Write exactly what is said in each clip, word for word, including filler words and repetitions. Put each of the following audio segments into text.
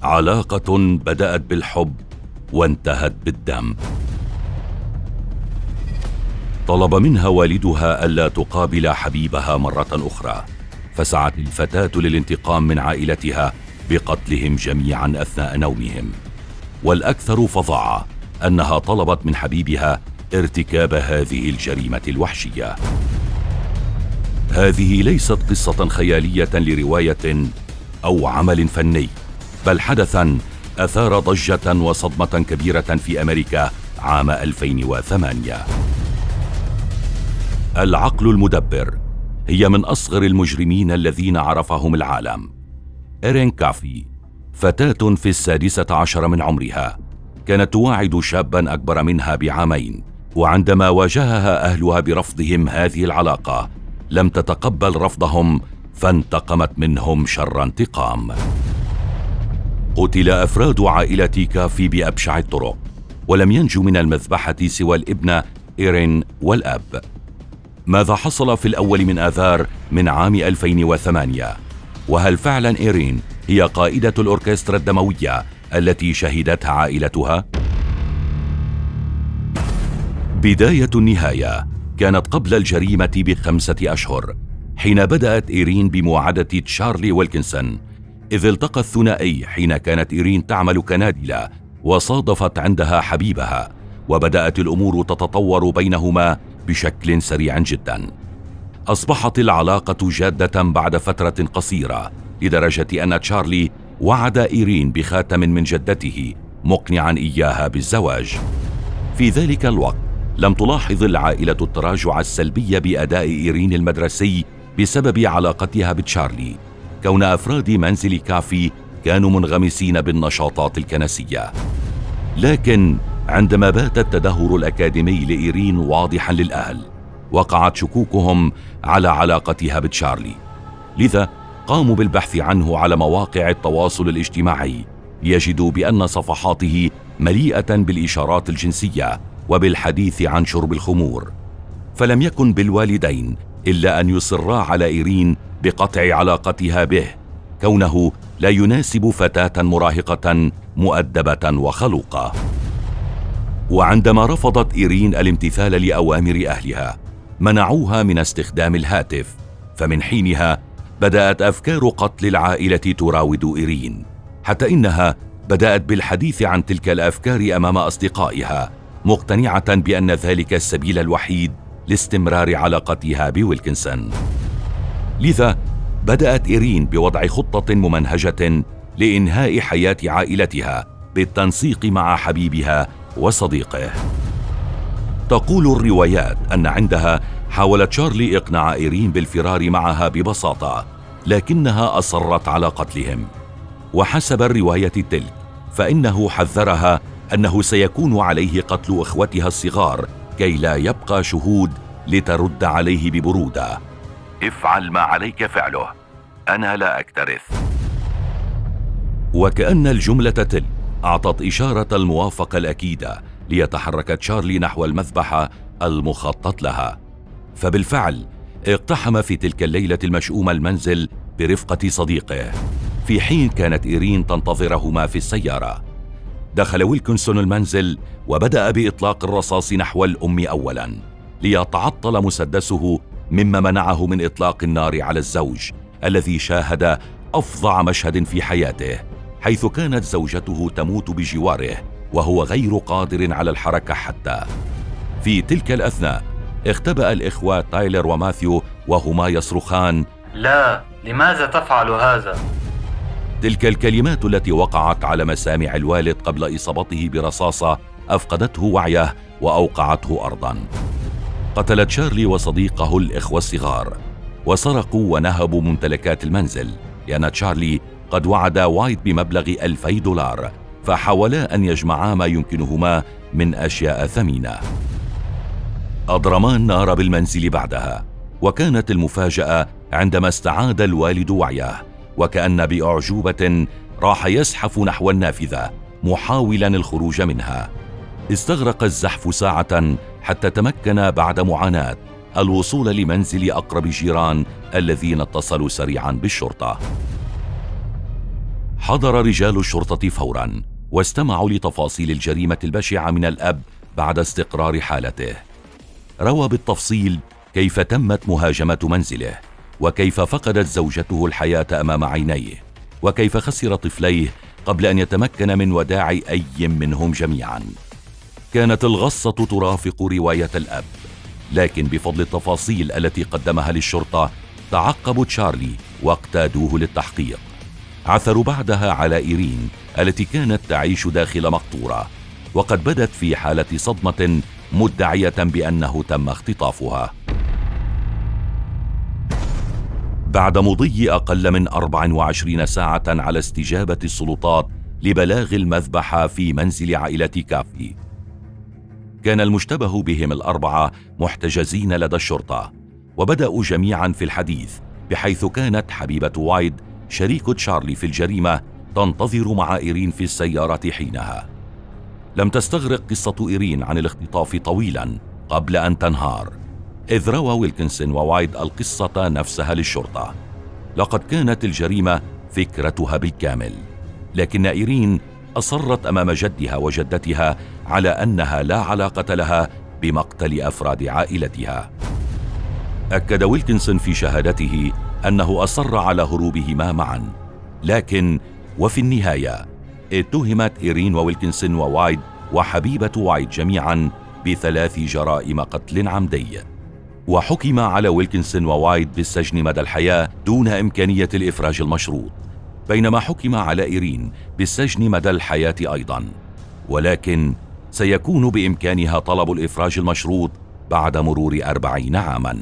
علاقة بدأت بالحب وانتهت بالدم. طلب منها والدها ألا تقابل حبيبها مرة أخرى، فسعت الفتاة للانتقام من عائلتها بقتلهم جميعا أثناء نومهم. والأكثر فظاعة أنها طلبت من حبيبها ارتكاب هذه الجريمة الوحشية. هذه ليست قصة خيالية لرواية أو عمل فني، بل حدثاً أثار ضجة وصدمة كبيرة في أمريكا عام ألفين وثمانية. العقل المدبر هي من أصغر المجرمين الذين عرفهم العالم. إيرين كافي، فتاة في السادسة عشر من عمرها، كانت تواعد شاباً أكبر منها بعامين، وعندما واجهها أهلها برفضهم هذه العلاقة لم تتقبل رفضهم، فانتقمت منهم شر انتقام. قتل أفراد عائلة كافي بأبشع الطرق، ولم ينجو من المذبحة سوى الابنة إيرين والأب. ماذا حصل في الأول من آذار من عام ألفين وثمانية؟ وهل فعلا إيرين هي قائدة الأوركسترا الدموية التي شهدتها عائلتها؟ بداية النهاية كانت قبل الجريمة بخمسة أشهر، حين بدأت إيرين بمواعدة تشارلي ويلكنسون، إذ التقى الثنائي حين كانت إيرين تعمل كنادلة وصادفت عندها حبيبها، وبدأت الأمور تتطور بينهما بشكل سريع جدا. أصبحت العلاقة جادة بعد فترة قصيرة، لدرجة أن تشارلي وعد إيرين بخاتم من جدته مقنعا إياها بالزواج. في ذلك الوقت لم تلاحظ العائلة التراجع السلبي بأداء إيرين المدرسي بسبب علاقتها بتشارلي، كون أفراد منزل كافي كانوا منغمسين بالنشاطات الكنسية. لكن عندما بات التدهور الأكاديمي لإيرين واضحا للأهل، وقعت شكوكهم على علاقتها بتشارلي، لذا قاموا بالبحث عنه على مواقع التواصل الاجتماعي ليجدوا بأن صفحاته مليئة بالإشارات الجنسية وبالحديث عن شرب الخمور. فلم يكن بالوالدين إلا أن يصرا على إيرين بقطع علاقتها به، كونه لا يناسب فتاة مراهقة مؤدبة وخلوقة. وعندما رفضت إيرين الامتثال لأوامر أهلها، منعوها من استخدام الهاتف، فمن حينها بدأت أفكار قتل العائلة تراود إيرين، حتى إنها بدأت بالحديث عن تلك الأفكار أمام أصدقائها، مقتنعة بأن ذلك السبيل الوحيد لاستمرار علاقتها بويلكنسون. لذا بدأت إيرين بوضع خطة ممنهجة لإنهاء حياة عائلتها بالتنسيق مع حبيبها وصديقه. تقول الروايات أن عندها حاولت تشارلي إقناع إيرين بالفرار معها ببساطة، لكنها أصرت على قتلهم. وحسب الرواية تلك فإنه حذرها أنه سيكون عليه قتل إخوتها الصغار كي لا يبقى شهود لترد عليه ببرودة: افعل ما عليك فعله، أنا لا أكترث. وكأن الجملة تلك أعطت إشارة الموافقة الأكيدة ليتحرك تشارلي نحو المذبحة المخطط لها. فبالفعل اقتحم في تلك الليلة المشؤومة المنزل برفقة صديقه، في حين كانت إيرين تنتظرهما في السيارة. دخل ويلكنسون المنزل وبدأ بإطلاق الرصاص نحو الأم أولا، ليتعطل مسدسه، مما منعه من إطلاق النار على الزوج الذي شاهد أفظع مشهد في حياته، حيث كانت زوجته تموت بجواره وهو غير قادر على الحركة حتى. في تلك الأثناء اختبأ الإخوة تايلر وماثيو وهما يصرخان: لا، لماذا تفعل هذا؟ تلك الكلمات التي وقعت على مسامع الوالد قبل إصابته برصاصة أفقدته وعيه وأوقعته أرضاً. قتل تشارلي وصديقه الإخوة الصغار، وسرقوا ونهبوا ممتلكات المنزل، لأن تشارلي قد وعد وايت بمبلغ ألفي دولار، فحاولا أن يجمعا ما يمكنهما من أشياء ثمينة. أضرما النار بالمنزل بعدها، وكانت المفاجأة عندما استعاد الوالد وعيه، وكأن بأعجوبة راح يزحف نحو النافذة محاولا الخروج منها. استغرق الزحف ساعة حتى تمكن بعد معاناة الوصول لمنزل أقرب جيران الذين اتصلوا سريعا بالشرطة. حضر رجال الشرطة فوراً واستمعوا لتفاصيل الجريمة البشعة من الأب بعد استقرار حالته. روى بالتفصيل كيف تمت مهاجمة منزله، وكيف فقدت زوجته الحياة أمام عينيه، وكيف خسر طفليه قبل أن يتمكن من وداع أي منهم جميعاً. كانت الغصة ترافق رواية الأب، لكن بفضل التفاصيل التي قدمها للشرطة تعقبوا تشارلي واقتادوه للتحقيق. عثروا بعدها على إيرين التي كانت تعيش داخل مقطورة، وقد بدت في حالة صدمة مدعية بأنه تم اختطافها. بعد مضي أقل من أربع وعشرين ساعة على استجابة السلطات لبلاغ المذبحة في منزل عائلة كافي، كان المشتبه بهم الأربعة محتجزين لدى الشرطة، وبدأوا جميعا في الحديث، بحيث كانت حبيبة وايد شريك تشارلي في الجريمة تنتظر مع إيرين في السيارة حينها. لم تستغرق قصة إيرين عن الاختطاف طويلا قبل أن تنهار، إذ روى ويلكنسون ووايد القصة نفسها للشرطة. لقد كانت الجريمة فكرتها بالكامل، لكن إيرين أصرت أمام جدها وجدتها على أنها لا علاقة لها بمقتل أفراد عائلتها. أكد ويلكنسون في شهادته أنه أصر على هروبهما معا، لكن وفي النهاية اتهمت إيرين وويلكنسون ووايد وحبيبة وايد جميعا بثلاث جرائم قتل عمدي، وحكم على ويلكنسون ووايد بالسجن مدى الحياة دون إمكانية الإفراج المشروط، بينما حكم على إيرين بالسجن مدى الحياة أيضا، ولكن سيكون بإمكانها طلب الإفراج المشروط بعد مرور أربعين عاما.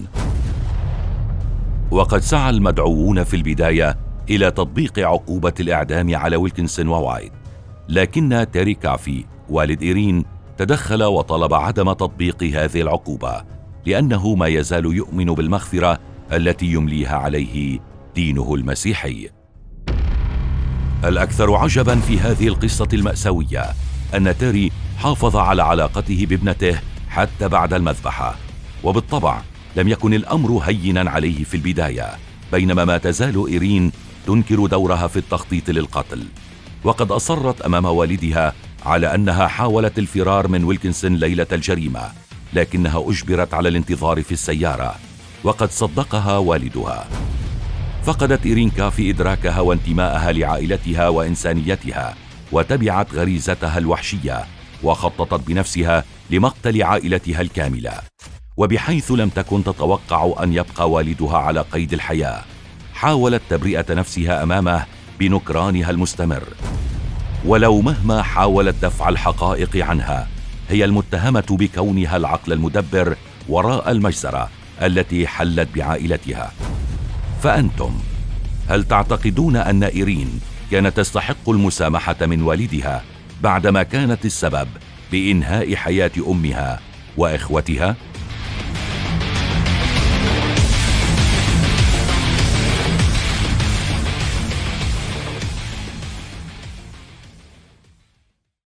وقد سعى المدعوون في البداية إلى تطبيق عقوبة الإعدام على ويلكنسون ووايد، لكن تيري كافي والد إيرين تدخل وطلب عدم تطبيق هذه العقوبة، لأنه ما يزال يؤمن بالمغفرة التي يمليها عليه دينه المسيحي. الأكثر عجبا في هذه القصة المأساوية أن تيري حافظ على علاقته بابنته حتى بعد المذبحة، وبالطبع لم يكن الأمر هينا عليه في البداية، بينما ما تزال إيرين تنكر دورها في التخطيط للقتل، وقد أصرت أمام والدها على أنها حاولت الفرار من ويلكنسون ليلة الجريمة، لكنها أجبرت على الانتظار في السيارة، وقد صدقها والدها. فقدت إيرين كافي إدراكها وانتماءها لعائلتها وإنسانيتها، وتبعت غريزتها الوحشية، وخططت بنفسها لمقتل عائلتها الكاملة، وبحيث لم تكن تتوقع أن يبقى والدها على قيد الحياة، حاولت تبرئة نفسها أمامه بنكرانها المستمر، ولو مهما حاولت دفع الحقائق عنها، هي المتهمة بكونها العقل المدبر وراء المجزرة التي حلت بعائلتها. فأنتم هل تعتقدون أن إيرين كانت تستحق المسامحة من والدها بعدما كانت السبب بإنهاء حياة أمها وإخوتها؟